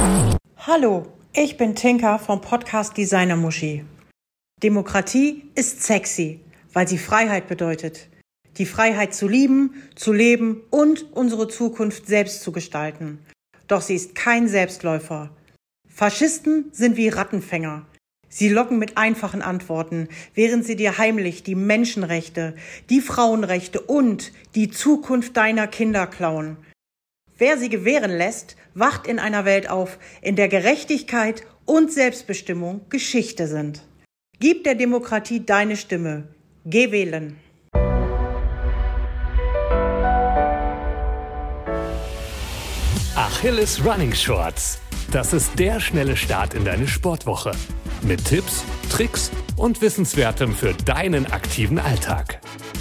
Hallo, ich bin Tinka vom Podcast Designer Muschi. Demokratie ist sexy, weil sie Freiheit bedeutet. Die Freiheit zu lieben, zu leben und unsere Zukunft selbst zu gestalten. Doch sie ist kein Selbstläufer. Faschisten sind wie Rattenfänger. Sie locken mit einfachen Antworten, während sie dir heimlich die Menschenrechte, die Frauenrechte und die Zukunft deiner Kinder klauen. Wer sie gewähren lässt, wacht in einer Welt auf, in der Gerechtigkeit und Selbstbestimmung Geschichte sind. Gib der Demokratie deine Stimme. Geh wählen. Achilles Running Shorts. Das ist der schnelle Start in deine Sportwoche. Mit Tipps, Tricks und Wissenswertem für deinen aktiven Alltag.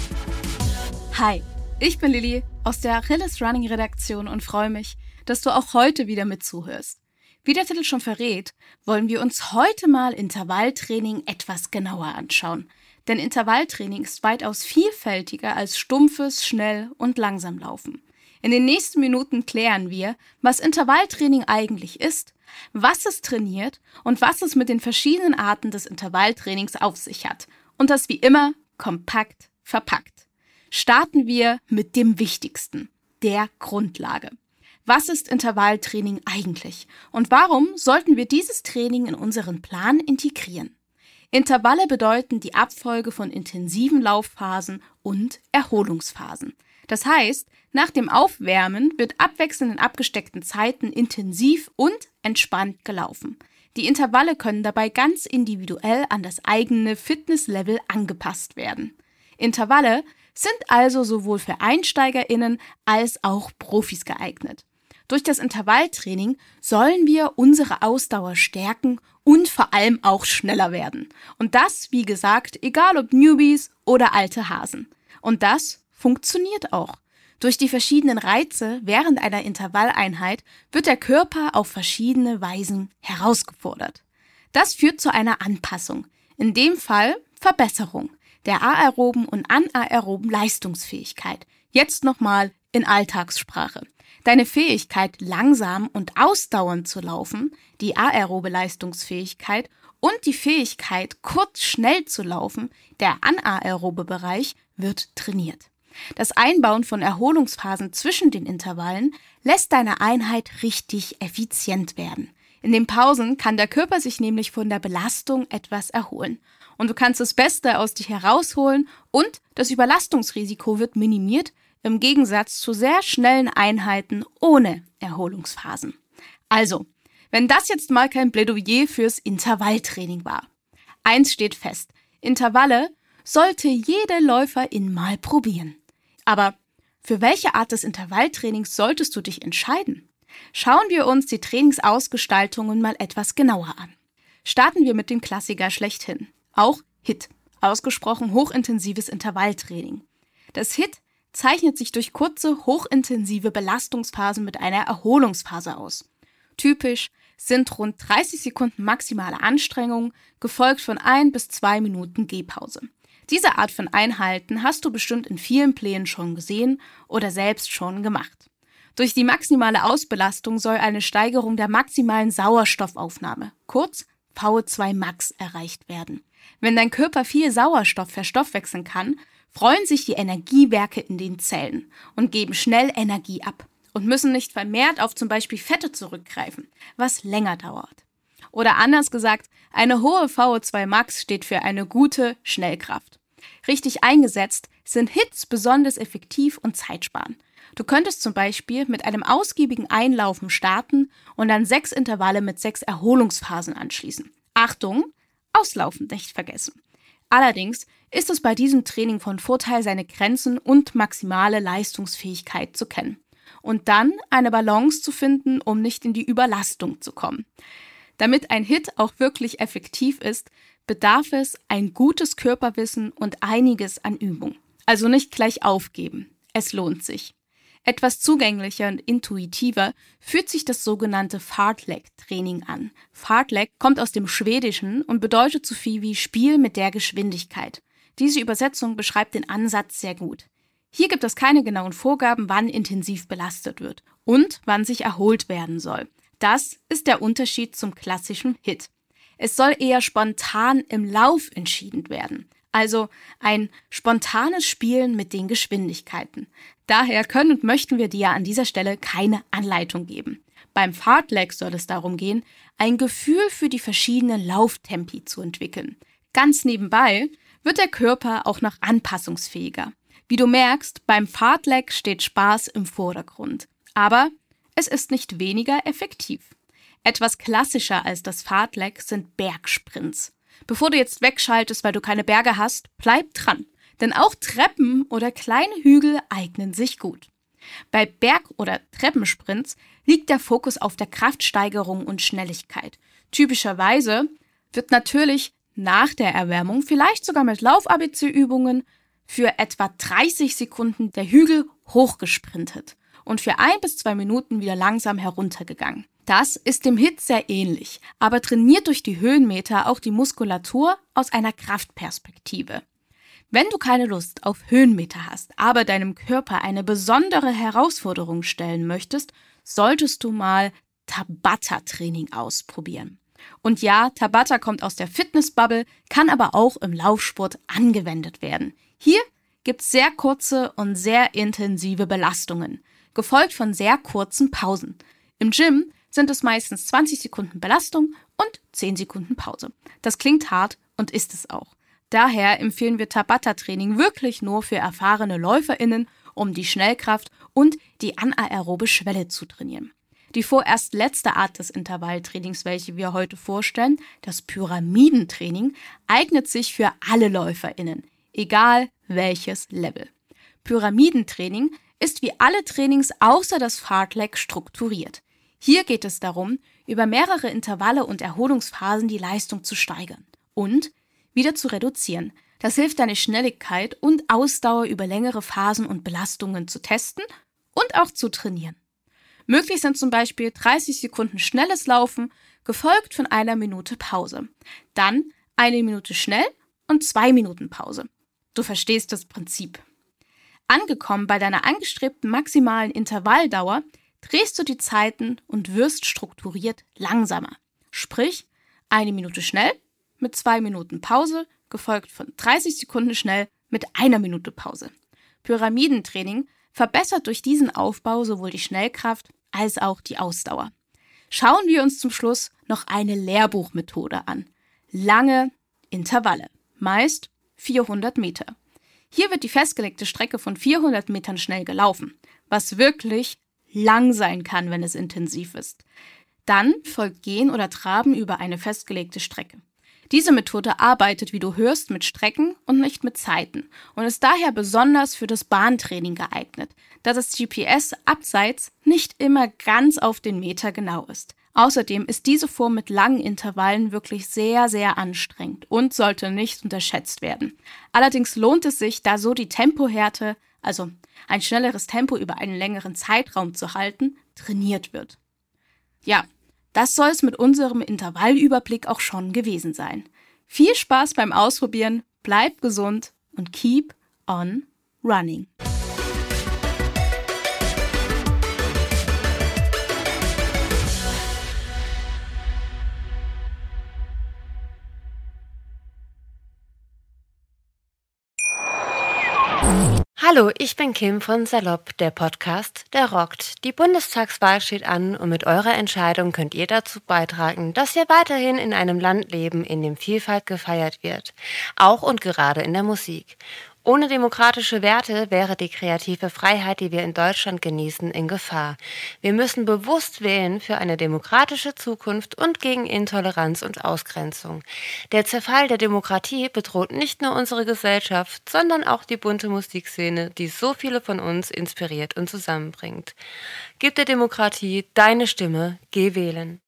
Hi, ich bin Lilly aus der Achilles Running Redaktion und freue mich, dass du auch heute wieder mit zuhörst. Wie der Titel schon verrät, wollen wir uns heute mal Intervalltraining etwas genauer anschauen. Denn Intervalltraining ist weitaus vielfältiger als stumpfes, schnell und langsam Laufen. In den nächsten Minuten klären wir, was Intervalltraining eigentlich ist, was es trainiert und was es mit den verschiedenen Arten des Intervalltrainings auf sich hat. Und das wie immer kompakt verpackt. Starten wir mit dem Wichtigsten, der Grundlage. Was ist Intervalltraining eigentlich? Und warum sollten wir dieses Training in unseren Plan integrieren? Intervalle bedeuten die Abfolge von intensiven Laufphasen und Erholungsphasen. Das heißt, nach dem Aufwärmen wird abwechselnd in abgesteckten Zeiten intensiv und entspannt gelaufen. Die Intervalle können dabei ganz individuell an das eigene Fitnesslevel angepasst werden. Intervalle sind also sowohl für EinsteigerInnen als auch Profis geeignet. Durch das Intervalltraining sollen wir unsere Ausdauer stärken und vor allem auch schneller werden. Und das, wie gesagt, egal ob Newbies oder alte Hasen. Und das funktioniert auch. Durch die verschiedenen Reize während einer Intervalleinheit wird der Körper auf verschiedene Weisen herausgefordert. Das führt zu einer Anpassung, in dem Fall Verbesserung der aeroben und anaeroben Leistungsfähigkeit. Jetzt nochmal in Alltagssprache. Deine Fähigkeit, langsam und ausdauernd zu laufen, die aerobe Leistungsfähigkeit und die Fähigkeit, kurz schnell zu laufen, der anaerobe Bereich, wird trainiert. Das Einbauen von Erholungsphasen zwischen den Intervallen lässt deine Einheit richtig effizient werden. In den Pausen kann der Körper sich nämlich von der Belastung etwas erholen. Und du kannst das Beste aus dich herausholen und das Überlastungsrisiko wird minimiert, im Gegensatz zu sehr schnellen Einheiten ohne Erholungsphasen. Also, wenn das jetzt mal kein Plädoyer fürs Intervalltraining war. Eins steht fest, Intervalle sollte jede Läuferin mal probieren. Aber für welche Art des Intervalltrainings solltest du dich entscheiden? Schauen wir uns die Trainingsausgestaltungen mal etwas genauer an. Starten wir mit dem Klassiker schlechthin. Auch HIIT, ausgesprochen hochintensives Intervalltraining. Das HIIT zeichnet sich durch kurze, hochintensive Belastungsphasen mit einer Erholungsphase aus. Typisch sind rund 30 Sekunden maximale Anstrengung, gefolgt von 1 bis 2 Minuten Gehpause. Diese Art von Einheiten hast du bestimmt in vielen Plänen schon gesehen oder selbst schon gemacht. Durch die maximale Ausbelastung soll eine Steigerung der maximalen Sauerstoffaufnahme, kurz VO2 Max, erreicht werden. Wenn dein Körper viel Sauerstoff verstoffwechseln kann, freuen sich die Energiewerke in den Zellen und geben schnell Energie ab und müssen nicht vermehrt auf zum Beispiel Fette zurückgreifen, was länger dauert. Oder anders gesagt, eine hohe VO2 Max steht für eine gute Schnellkraft. Richtig eingesetzt sind HIITs besonders effektiv und zeitsparend. Du könntest zum Beispiel mit einem ausgiebigen Einlaufen starten und dann 6 Intervalle mit 6 Erholungsphasen anschließen. Achtung, Auslaufen nicht vergessen. Allerdings ist es bei diesem Training von Vorteil, seine Grenzen und maximale Leistungsfähigkeit zu kennen. Und dann eine Balance zu finden, um nicht in die Überlastung zu kommen. Damit ein HIIT auch wirklich effektiv ist, bedarf es ein gutes Körperwissen und einiges an Übung. Also nicht gleich aufgeben. Es lohnt sich. Etwas zugänglicher und intuitiver fühlt sich das sogenannte Fartlek-Training an. Fartlek kommt aus dem Schwedischen und bedeutet so viel wie Spiel mit der Geschwindigkeit. Diese Übersetzung beschreibt den Ansatz sehr gut. Hier gibt es keine genauen Vorgaben, wann intensiv belastet wird und wann sich erholt werden soll. Das ist der Unterschied zum klassischen Hit. Es soll eher spontan im Lauf entschieden werden. Also ein spontanes Spielen mit den Geschwindigkeiten. Daher können und möchten wir dir an dieser Stelle keine Anleitung geben. Beim Fartlek soll es darum gehen, ein Gefühl für die verschiedenen Lauftempi zu entwickeln. Ganz nebenbei wird der Körper auch noch anpassungsfähiger. Wie du merkst, beim Fartlek steht Spaß im Vordergrund. Aber es ist nicht weniger effektiv. Etwas klassischer als das Fartlek sind Bergsprints. Bevor du jetzt wegschaltest, weil du keine Berge hast, bleib dran. Denn auch Treppen oder kleine Hügel eignen sich gut. Bei Berg- oder Treppensprints liegt der Fokus auf der Kraftsteigerung und Schnelligkeit. Typischerweise wird natürlich nach der Erwärmung, vielleicht sogar mit Lauf-ABC-Übungen, für etwa 30 Sekunden der Hügel hochgesprintet und für 1 bis 2 Minuten wieder langsam heruntergegangen. Das ist dem Hit sehr ähnlich, aber trainiert durch die Höhenmeter auch die Muskulatur aus einer Kraftperspektive. Wenn du keine Lust auf Höhenmeter hast, aber deinem Körper eine besondere Herausforderung stellen möchtest, solltest du mal Tabata-Training ausprobieren. Und ja, Tabata kommt aus der Fitnessbubble, kann aber auch im Laufsport angewendet werden. Hier gibt es sehr kurze und sehr intensive Belastungen, gefolgt von sehr kurzen Pausen. Im Gym sind es meistens 20 Sekunden Belastung und 10 Sekunden Pause. Das klingt hart und ist es auch. Daher empfehlen wir Tabata-Training wirklich nur für erfahrene LäuferInnen, um die Schnellkraft und die anaerobe Schwelle zu trainieren. Die vorerst letzte Art des Intervalltrainings, welche wir heute vorstellen, das Pyramidentraining, eignet sich für alle LäuferInnen, egal welches Level. Pyramidentraining ist wie alle Trainings außer das Fartlek strukturiert. Hier geht es darum, über mehrere Intervalle und Erholungsphasen die Leistung zu steigern und wieder zu reduzieren. Das hilft, deine Schnelligkeit und Ausdauer über längere Phasen und Belastungen zu testen und auch zu trainieren. Möglich sind zum Beispiel 30 Sekunden schnelles Laufen, gefolgt von 1 Minute Pause. Dann 1 Minute schnell und 2 Minuten Pause. Du verstehst das Prinzip. Angekommen bei deiner angestrebten maximalen Intervalldauer, drehst du die Zeiten und wirst strukturiert langsamer. Sprich, 1 Minute schnell mit 2 Minuten Pause, gefolgt von 30 Sekunden schnell mit 1 Minute Pause. Pyramidentraining verbessert durch diesen Aufbau sowohl die Schnellkraft als auch die Ausdauer. Schauen wir uns zum Schluss noch eine Lehrbuchmethode an. Lange Intervalle, meist 400 Meter. Hier wird die festgelegte Strecke von 400 Metern schnell gelaufen, was wirklich lang sein kann, wenn es intensiv ist. Dann folgt Gehen oder Traben über eine festgelegte Strecke. Diese Methode arbeitet, wie du hörst, mit Strecken und nicht mit Zeiten und ist daher besonders für das Bahntraining geeignet, da das GPS abseits nicht immer ganz auf den Meter genau ist. Außerdem ist diese Form mit langen Intervallen wirklich sehr, sehr anstrengend und sollte nicht unterschätzt werden. Allerdings lohnt es sich, da so die Tempohärte, also ein schnelleres Tempo über einen längeren Zeitraum zu halten, trainiert wird. Ja, das soll es mit unserem Intervallüberblick auch schon gewesen sein. Viel Spaß beim Ausprobieren, bleib gesund und keep on running. Hallo, ich bin Kim von Salopp, der Podcast, der rockt. Die Bundestagswahl steht an und mit eurer Entscheidung könnt ihr dazu beitragen, dass wir weiterhin in einem Land leben, in dem Vielfalt gefeiert wird. Auch und gerade in der Musik. Ohne demokratische Werte wäre die kreative Freiheit, die wir in Deutschland genießen, in Gefahr. Wir müssen bewusst wählen für eine demokratische Zukunft und gegen Intoleranz und Ausgrenzung. Der Zerfall der Demokratie bedroht nicht nur unsere Gesellschaft, sondern auch die bunte Musikszene, die so viele von uns inspiriert und zusammenbringt. Gib der Demokratie deine Stimme, geh wählen.